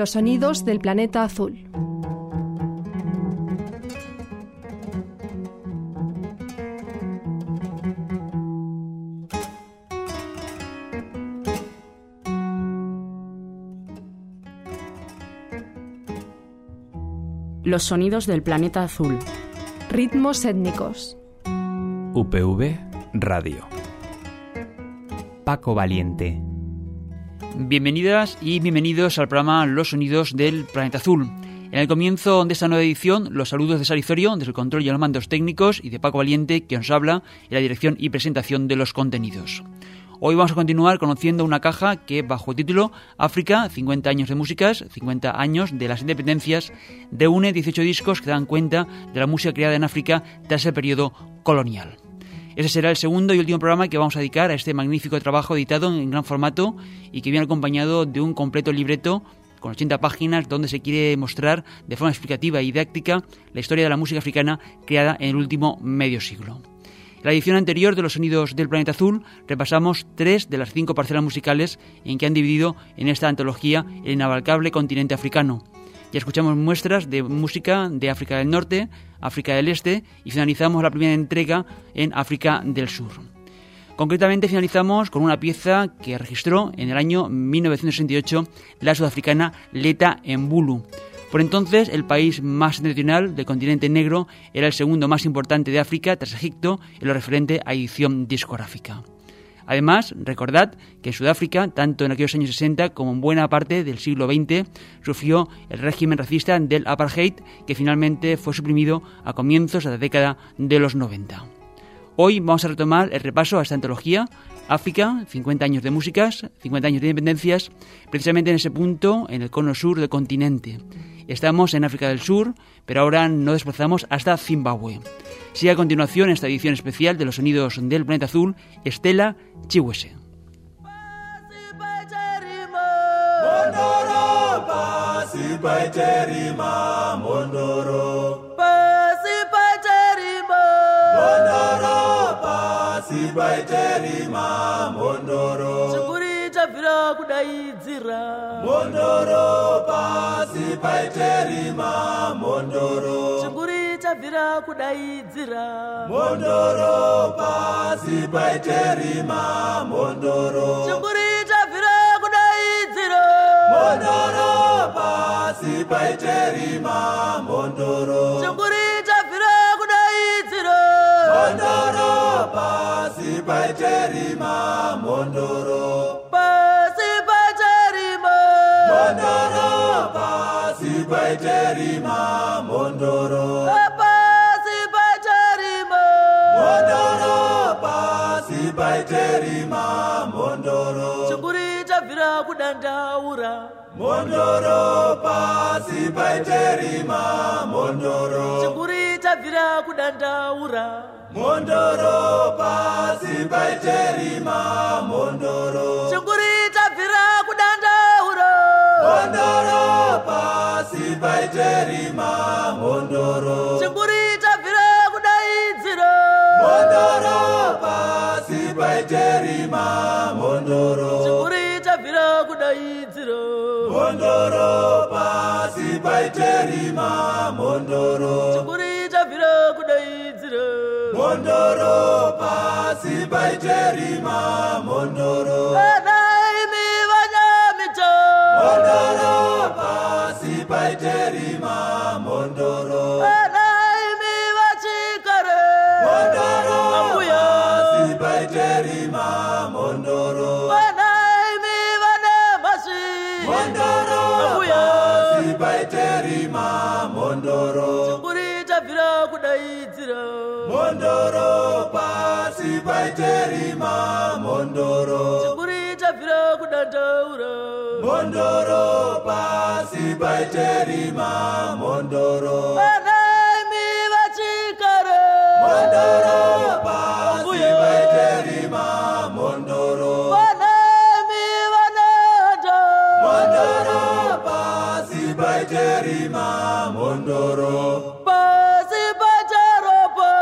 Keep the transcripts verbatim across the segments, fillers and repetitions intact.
Los sonidos del planeta azul. Los sonidos del planeta azul. Ritmos étnicos. U P V Radio. Paco Valiente. Bienvenidas y bienvenidos al programa Los sonidos del planeta azul. En el comienzo de esta nueva edición, los saludos de Salizorio, desde el control y los mandos técnicos, y de Paco Valiente, que os habla en la dirección y presentación de los contenidos. Hoy vamos a continuar conociendo una caja que, bajo el título África, cincuenta años de músicas, cincuenta años de las independencias, reúne dieciocho discos que dan cuenta de la música creada en África tras el periodo colonial. Ese será el segundo y último programa que vamos a dedicar a este magnífico trabajo editado en gran formato y que viene acompañado de un completo libreto con ochenta páginas donde se quiere mostrar de forma explicativa y didáctica la historia de la música africana creada en el último medio siglo. En la edición anterior de Los sonidos del planeta azul repasamos tres de las cinco parcelas musicales en que han dividido en esta antología el inabarcable continente africano. Ya escuchamos muestras de música de África del Norte, África del Este y finalizamos la primera entrega en África del Sur. Concretamente finalizamos con una pieza que registró en el año mil novecientos sesenta y ocho la sudafricana Letta Mbulu. Por entonces, el país más septentrional del continente negro era el segundo más importante de África tras Egipto en lo referente a edición discográfica. Además, recordad que en Sudáfrica, tanto en aquellos años sesenta como en buena parte del siglo veinte, sufrió el régimen racista del apartheid, que finalmente fue suprimido a comienzos de la década de los noventa. Hoy vamos a retomar el repaso a esta antología, África, cincuenta años de músicas, cincuenta años de independencias, precisamente en ese punto, en el cono sur del continente. Estamos en África del Sur, pero ahora nos desplazamos hasta Zimbabue. Sigue a continuación esta edición especial de Los sonidos del planeta azul, Stella Chiwese. Vira kudaidzira Mondoro pasi paiterima Mondoro Chinguri chabvira kudaidzira Mondoro pasi paiterima Mondoro Chinguri chabvira kudaidzira Mondoro pasi paiterima Mondoro Chinguri chabvira kudaidzira Mondoro pasi paiterima Mondoro Mondoro, pasi paiterima, Mondoro. Pasi paiterima, Mondoro, pasi paiterima, Mondoro. Chinguri chabvira kudandaura, Mondoro, pasi paiterima, Mondoro. Chinguri chabvira kudandaura, Mondoro, pasi paiterima, Mondoro. Chinguri chabvira kudandaura. Mondoro pasi paiterima Mondoro Chinguri chabvira kudaidzira Mondoro pasi paiterima Mondoro Chinguri chabvira kudaidzira Mondoro pasi paiterima Mondoro Chinguri chabvira kudaidzira Mondoro pasi paiterima Mondoro Mondoro pasi paiterima Mondoro Anaimi vachikare Mondoro pasi paiterima Mondoro Anaimi vanemasi Mondoro pasi paiterima Mondoro Chinguri chabvira kudaidzira Mondoro pasi paiterima Mondoro Chinguri chabvira kudandaura Mondoro pasi paiterima Mondoro Anaimi vachikare Mondoro pasi paiterima Mondoro Anaimi vanada Mondoro pasi paiterima Mondoro pasi paiteropa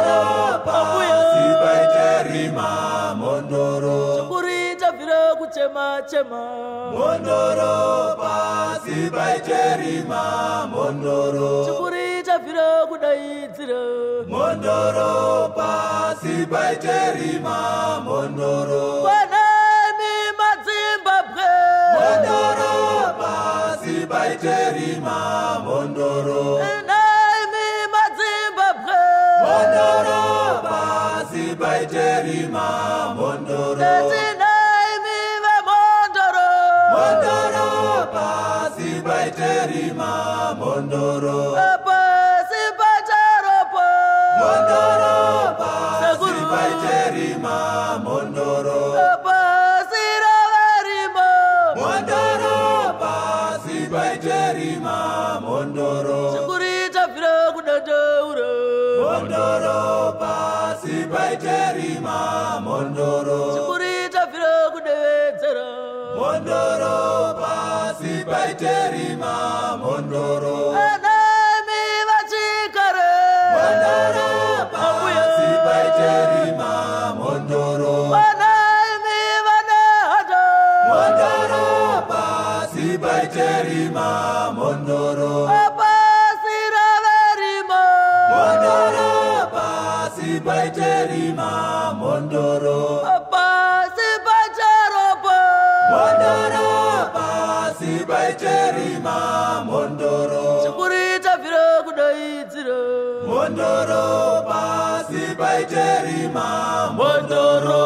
Mondoro pasi paiterima Mondoro Chinguri chabvira kuchema chema chema mondoro pasi paiterima mondoro chikuri chabvira kudaidzira mondoro pasi paiterima mondoro kwanemi madzimbabwe mondoro pasi paiterima mondoro nemi madzimbabwe mondoro pasi paiterima mondoro nemi vemondoro mondoro pasi paiterima mondoro pasi pacharopo mondoro pasi paiterima mondoro pasi ravarima mondoro pasi paiterima mondoro chikurita vira kudadaura mondoro pasi paiterima mondoro chikurita vira kudevedzera mondoro pasi paiterima mondoro anami vachikare mondoro pasi paiterima mondoro anami vanahata mondoro pasi paiterima mondoro pasi ravarima mondoro pasi paiterima mondoro pasi pacharopo mondoro pasi paiterima mondoro chikurita vira kudaidzira mondoro pasi paiterima mondoro.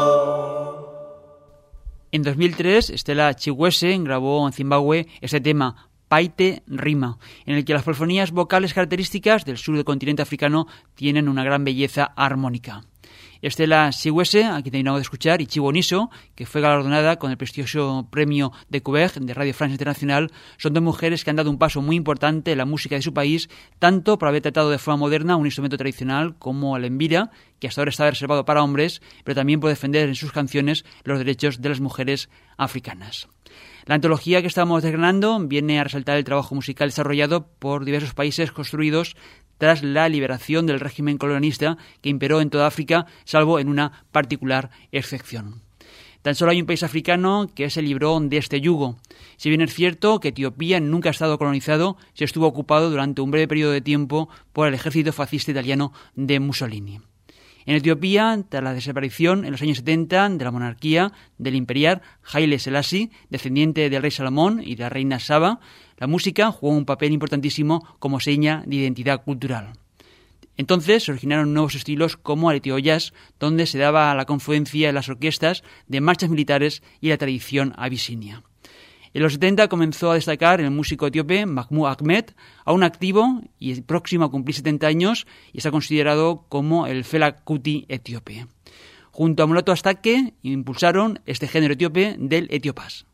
En dos mil tres, Stella Chiwese grabó en Zimbabue este tema, Paite Rima, en el que las polifonías vocales características del sur del continente africano tienen una gran belleza armónica. Stella Chiwese, a quien terminamos de escuchar, y Chibo Niso, que fue galardonada con el prestigioso premio de Coubertin de Radio France Internacional, son dos mujeres que han dado un paso muy importante en la música de su país, tanto por haber tratado de forma moderna un instrumento tradicional como el embira, que hasta ahora estaba reservado para hombres, pero también por defender en sus canciones los derechos de las mujeres africanas. La antología que estamos desgranando viene a resaltar el trabajo musical desarrollado por diversos países construidos tras la liberación del régimen colonialista que imperó en toda África, salvo en una particular excepción. Tan solo hay un país africano que se libró de este yugo. Si bien es cierto que Etiopía nunca ha estado colonizado, se estuvo ocupado durante un breve periodo de tiempo por el ejército fascista italiano de Mussolini. En Etiopía, tras la desaparición en los años setenta de la monarquía del imperial Haile Selassie, descendiente del rey Salomón y de la reina Saba, la música jugó un papel importantísimo como seña de identidad cultural. Entonces se originaron nuevos estilos como el etio jazz, donde se daba la confluencia de las orquestas de marchas militares y la tradición abisinia. En los setenta comenzó a destacar el músico etíope Mahmoud Ahmed, aún activo y próximo a cumplir setenta años, y está considerado como el Fela Kuti etíope. Junto a Mulatu Astatke impulsaron este género etíope del etiopás.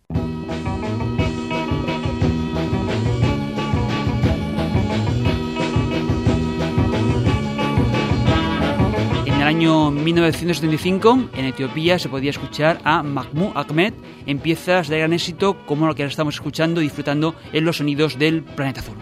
En el año mil novecientos setenta y cinco, en Etiopía se podía escuchar a Mahmoud Ahmed en piezas de gran éxito como lo que ahora estamos escuchando y disfrutando en los sonidos del Planeta Azul.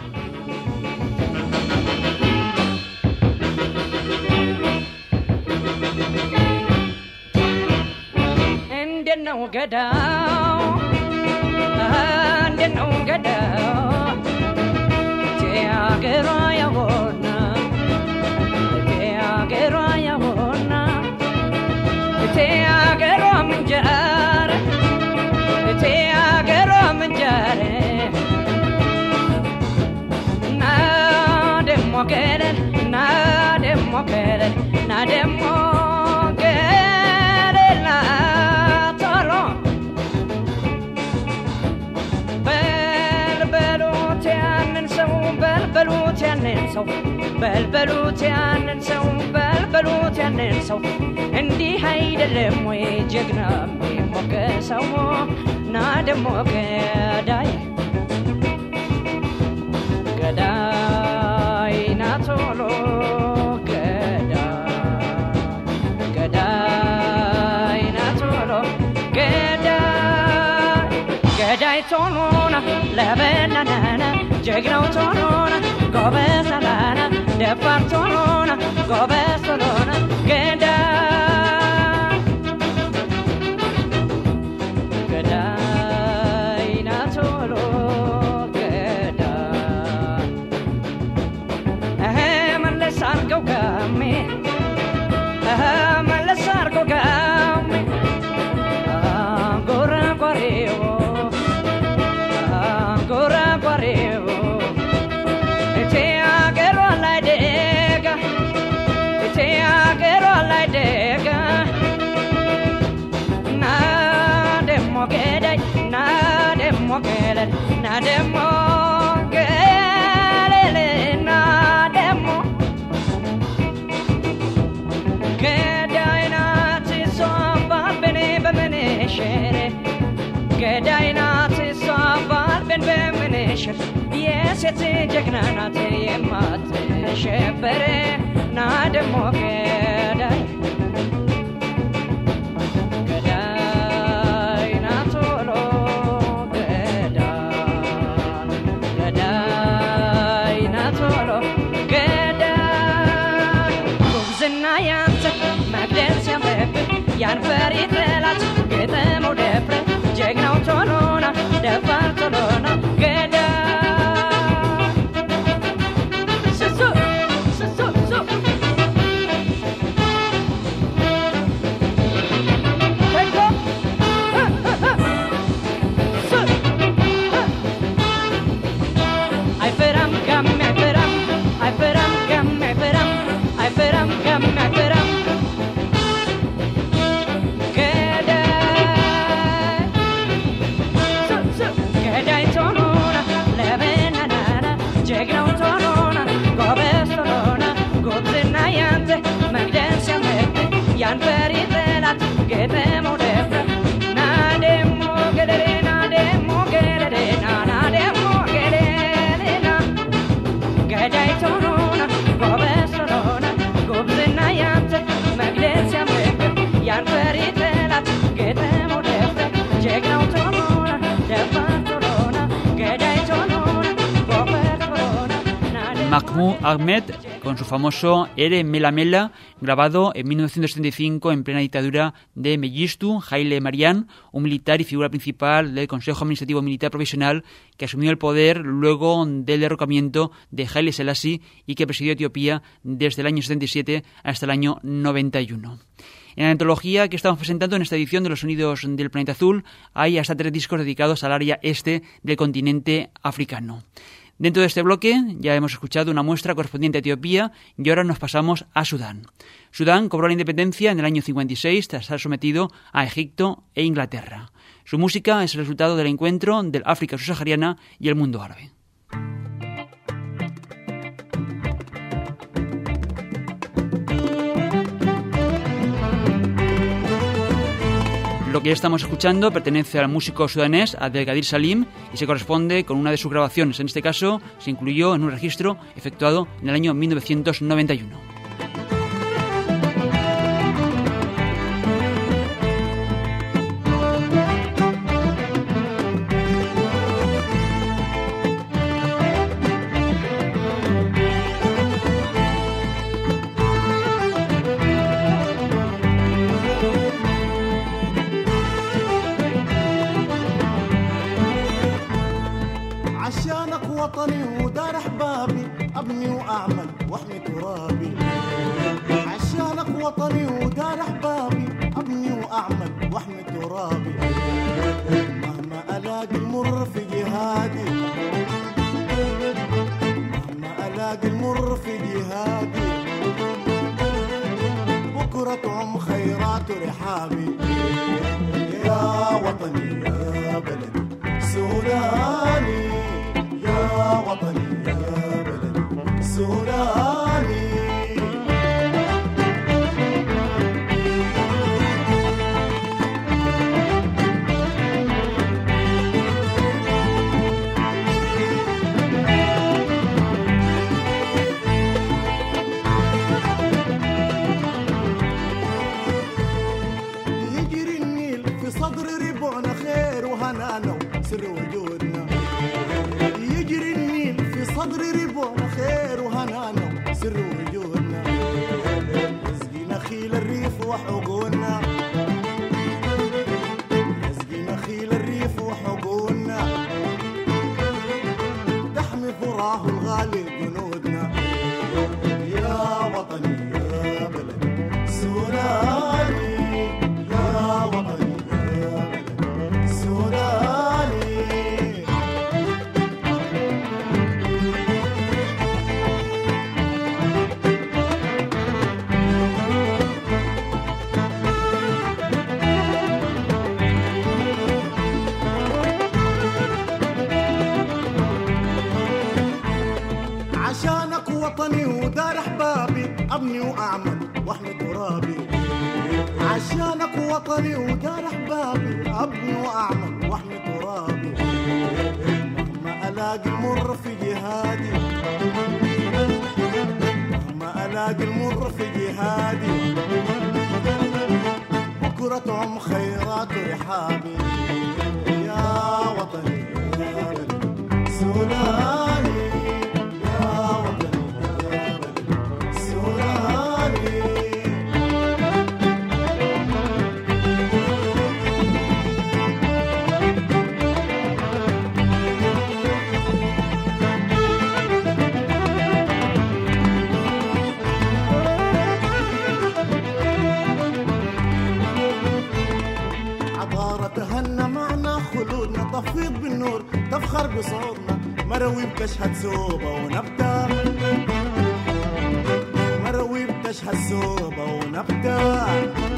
በልበሉት ያንን ሰው በልበሉት ያንን ሰው እንዲህ አይደለም ወይ ጀግና የሚሞገሰው ና ደሞ ገዳይ ገዳይ ና ቶሎ ገዳይ ገዳይ ና ቶሎ ገዳይ ገዳይ ቶሎ ና ለበናና ጀግናው ቶሎ ና ጎበዝ አላና ደፋር ቶሎ ና ጎበዝ ቶሎ ና ገዳይ ገዳይ ገዳይ ናት እሷ ባልበን በምንሽር የሴት ጀግና ናት የማትሸበር ና ደሞ ገዳይ ገዳይ ናት ቶሎ ገዳይ ገዳይ ናት ቶሎ ገዳይ ጉብዝና ያንተ መግደል ሲያምርብህ ያን ፈሪ ጠላት ገጠመው ደፍረ ጀግናው ቶሎና ደፋር ቶሎና ገዳይ ስሱ ስሱ ሱ ተኮ ሱ አይፈራም ጋም አይፈራም አይፈራም ጋም አይፈራም አይፈራም ጋም አይፈራም ጀግናው ቶሎና ጎበዝ ቶሎና ጉብዝና ያንተ መግደል ሲያምርብህ ያን ፈሪ ጠላት ገጠመው ደፍረ ና ደሞ ገደሌ ና ደሞ ገደሌ ና ና ደሞ ገደሌ ና ገዳይ ቶሎና ጎበዝ ቶሎና ጉብዝና ያንተ መግደል ሲያምርብህ ያን ፈሪ ጠላት ገጠመው ደፍረ ጀግናው ቶሎና ደፋር ቶሎና ገዳይ ቶሎና Mahmoud Ahmed, con su famoso Ere Mela Mela, grabado en mil novecientos setenta y cinco en plena dictadura de Mengistu Haile Mariam, un militar y figura principal del Consejo Administrativo Militar Provisional que asumió el poder luego del derrocamiento de Haile Selassie y que presidió Etiopía desde el año setenta y siete hasta el año noventa y uno. En la antología que estamos presentando en esta edición de los Sonidos del Planeta Azul hay hasta tres discos dedicados al área este del continente africano. Dentro de este bloque ya hemos escuchado una muestra correspondiente a Etiopía y ahora nos pasamos a Sudán. Sudán cobró la independencia en el año cincuenta y seis tras estar sometido a Egipto e Inglaterra. Su música es el resultado del encuentro del África subsahariana y el mundo árabe. Lo que ya estamos escuchando pertenece al músico sudanés Abdelkadir Salim y se corresponde con una de sus grabaciones. En este caso, se incluyó en un registro efectuado en el año mil novecientos noventa y uno. وطني ودار احبابي ابني واعمل واحمي ترابي عشانك وطني ودار احبابي ابني واعمل واحمي ترابي مهما الاقي المر في جهادي مهما الاقي المر في جهادي بكرة عم خيرات رحابي يا وطني يا بلدي سوداني يا وطني يا بلدي سوداني يجري النيل في صدر ربعنا خير وهنانا وسر وجودنا يجري النيل في صدر ربعنا خير وهنانا سر وجودنا رزقي نخيل الريف وحقولنا رزقي نخيل الريف وحقولنا تحمي ثراه الغالي جنودنا يا وطني يا بلدي سوداني يا وطني يا بلدي سوداني عشانك وطني ودار احبابي ابني واعمل واحمي ترابي مهما الاقي المر في جهادي مهما الاقي المر في جهادي بكرتهم خيرات ورحابي يا وطني يا بلدي سوداني يا وطني يا بلدي سوداني. تفيض بالنور تفخر بصوتنا مروي بتشهد سوبة ونبتة مروي بتشهد سوبة ونبتة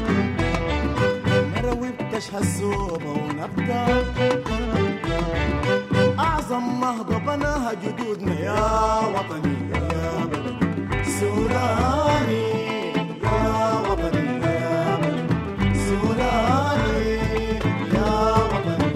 مروي بتشهد سوبة ونبتة أعظم نهضة بناها جدودنا يا وطني يا بلدي سوداني يا وطني يا بلدي سوداني يا وطني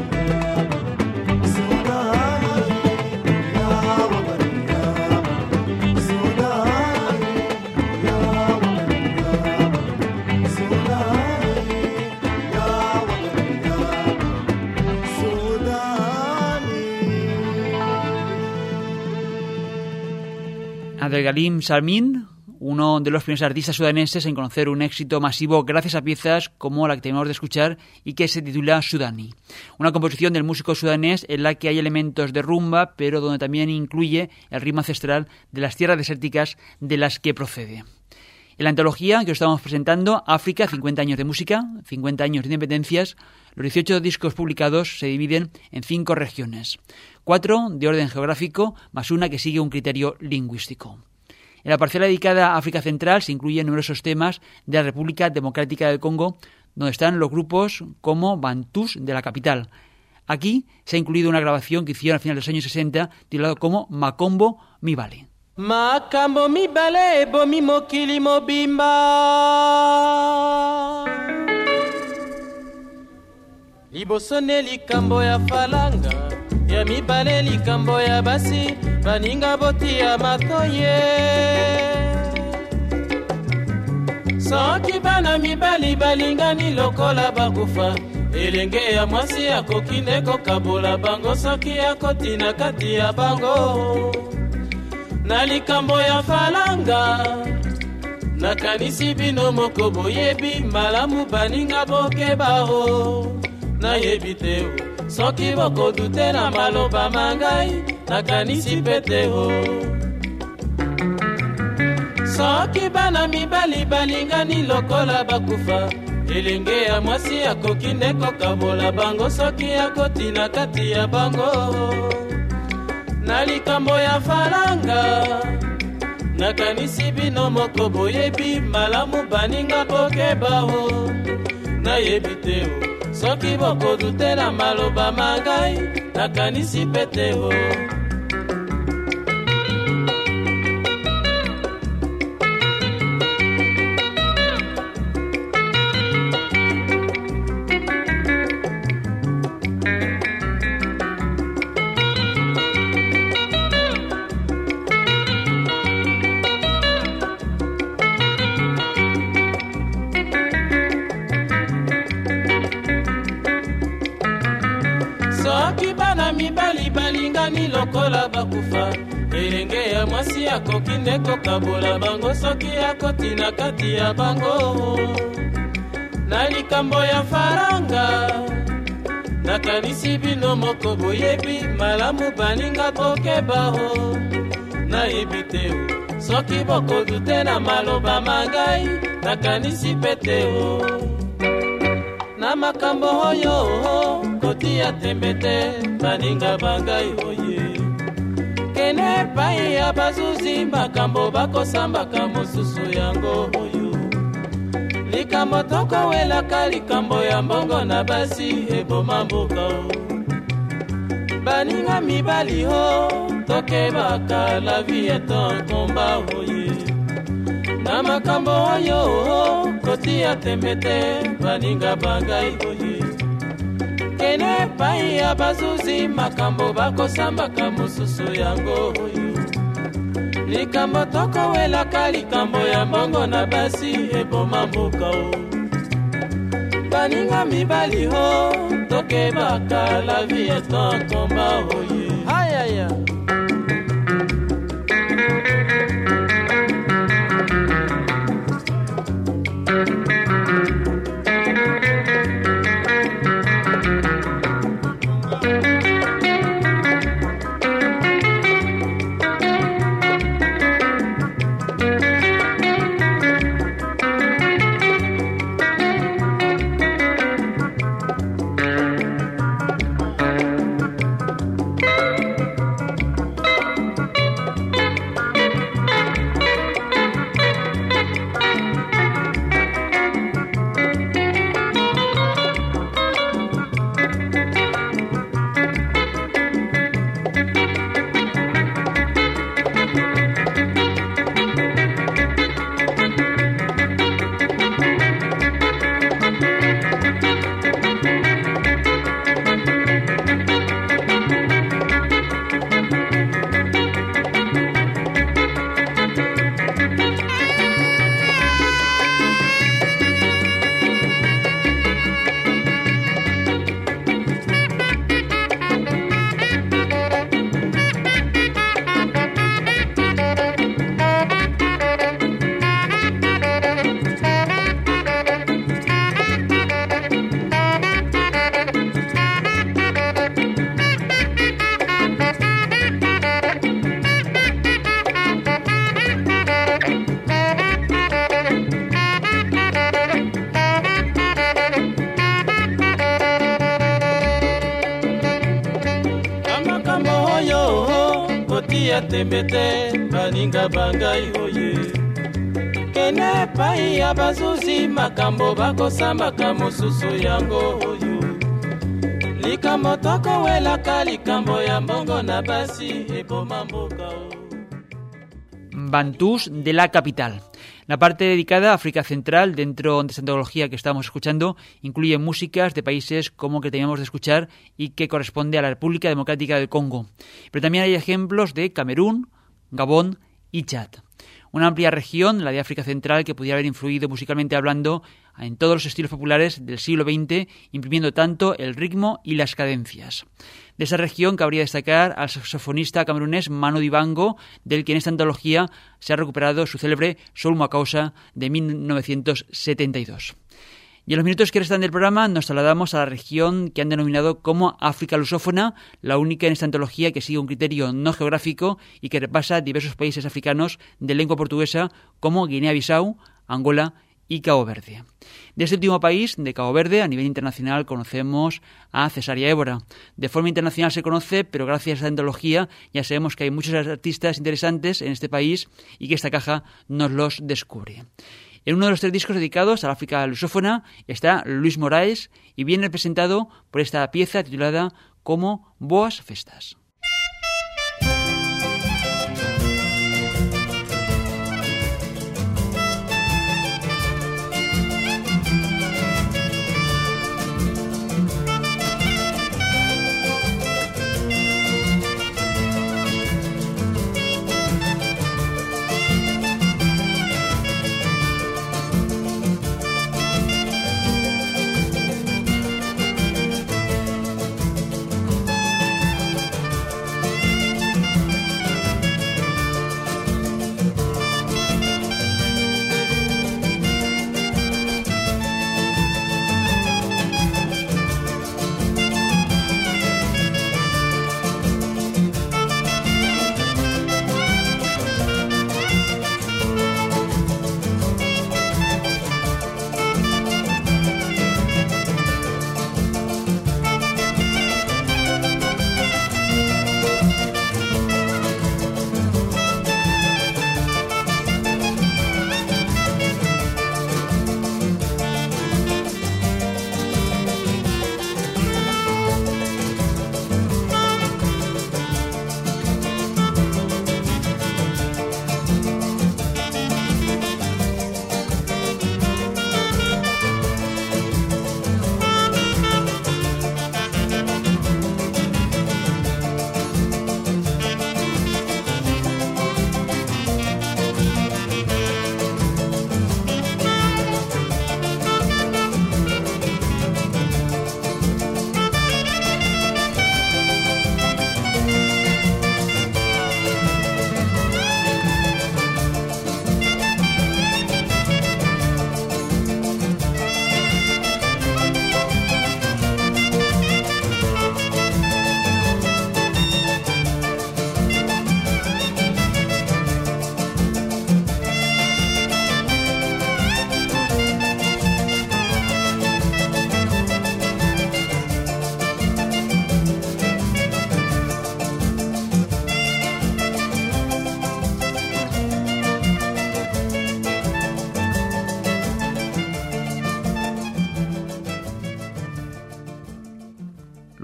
Abdelgalim Salmin, uno de los primeros artistas sudaneses en conocer un éxito masivo gracias a piezas como la que tenemos de escuchar y que se titula Sudani. Una composición del músico sudanés en la que hay elementos de rumba, pero donde también incluye el ritmo ancestral de las tierras desérticas de las que procede. En la antología que os estamos presentando, África, cincuenta años de música, cincuenta años de independencias, los dieciocho discos publicados se dividen en cinco regiones, cuatro de orden geográfico, más una que sigue un criterio lingüístico. En la parcela dedicada a África Central se incluyen numerosos temas de la República Democrática del Congo, donde están los grupos como Bantús de la capital. Aquí se ha incluido una grabación que hicieron a finales de los años sesenta, titulado como Makombo Mi Vale. Makambo mi bale bomi mokili mobimba libosone likambo ya falanga ya mibale likambo ya basi baninga boti ya matoye soki bana mibali balingani lokola bakufa elenge ya mwasi akokinde kokabola bango soki akotina kati ya bango na likambo ya falanga nakanisi bino moko boyebi malamu baninga bokebao nayebi te soki bokodute na maloba mangai nakanisi pete o soki bana mibali balingani lokola bakufa elenge ya mwasi akokinde kokabola bango soki akotina kati ya bango na likambo ya falanga nakanisi bino moko boyebi malamu baninga bokebao nayebi te soki bokodute na maloba mangai nakanisi pete o lokola bakufa elenge ya mwasi akokinde kokabola bango soki akotina kati ya bango na likambo ya faranga nakanisi bino moko boyebi malamu baninga bokebao nayebi te soki bokodute na maloba mangai nakanisi pete o na makambo oyo kotia tembete baninga bangai oye kene pai ya bazuzi makambo bakosambaka mosusu yango oyo likambo tokowelaka likambo ya mbongo na basi eboma mboka baninga mibali ho tokebaka la vie est un combat oye na makambo oyo kotia tembe te baninga bangai oye kene pai ya bazuzi makambo bakosambaka mosusu yango oyo likambo tokowelaka likambo ya mbongo na basi eboma mboka o baninga mibali ho tokebaka la vie est un combat oye ayaya tembete baninga bangai oye kene pai ya bazuzi makambo bakosambaka mosusu yango oyo likambo tokowelaka likambo ya mbongo na basi eboma mboka o. Bantús de la capital. La parte dedicada a África Central, dentro de esta antología que estamos escuchando, incluye músicas de países como que teníamos de escuchar y que corresponde a la República Democrática del Congo. Pero también hay ejemplos de Camerún, Gabón y Chad. Una amplia región, la de África Central, que pudiera haber influido musicalmente hablando en todos los estilos populares del siglo veinte, imprimiendo tanto el ritmo y las cadencias. De esa región cabría destacar al saxofonista camerunés Manu Dibango, del que en esta antología se ha recuperado su célebre Soul Makausa de mil novecientos setenta y dos. Y en los minutos que restan del programa nos trasladamos a la región que han denominado como África lusófona, la única en esta antología que sigue un criterio no geográfico y que repasa diversos países africanos de lengua portuguesa como Guinea-Bissau, Angola y Cabo Verde. De este último país, de Cabo Verde, a nivel internacional conocemos a Cesaria Évora. De forma internacional se conoce, pero gracias a esta antología ya sabemos que hay muchos artistas interesantes en este país y que esta caja nos los descubre. En uno de los tres discos dedicados a la África lusófona está Luis Moraes y viene representado por esta pieza titulada como Boas Festas.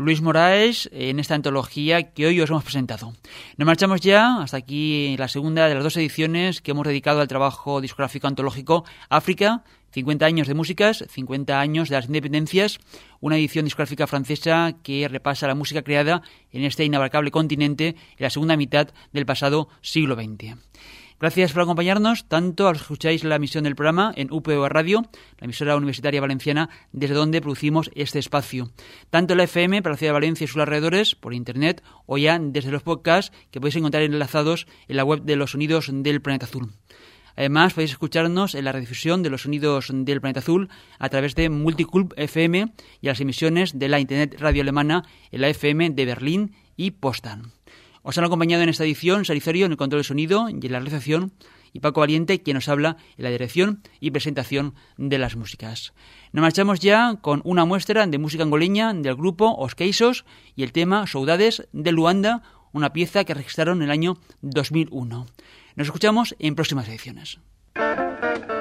Luis Moraes en esta antología que hoy os hemos presentado. Nos marchamos ya, hasta aquí la segunda de las dos ediciones que hemos dedicado al trabajo discográfico antológico África, cincuenta años de músicas, cincuenta años de las independencias, una edición discográfica francesa que repasa la música creada en este inabarcable continente en la segunda mitad del pasado siglo veinte. Gracias por acompañarnos, tanto a los que escucháis la emisión del programa en U P V Radio, la emisora universitaria valenciana, desde donde producimos este espacio. Tanto en la F M para la ciudad de Valencia y sus alrededores, por internet, o ya desde los podcasts que podéis encontrar enlazados en la web de los Sonidos del Planeta Azul. Además, podéis escucharnos en la redifusión de los Sonidos del Planeta Azul a través de Multiculp F M y las emisiones de la Internet Radio Alemana en la F M de Berlín y Potsdam. Os han acompañado en esta edición Sari Zorio en el control de sonido y en la realización, y Paco Valiente, quien nos habla en la dirección y presentación de las músicas. Nos marchamos ya con una muestra de música angoleña del grupo Os Queixos y el tema Saudades de Luanda, una pieza que registraron en el año dos mil uno. Nos escuchamos en próximas ediciones.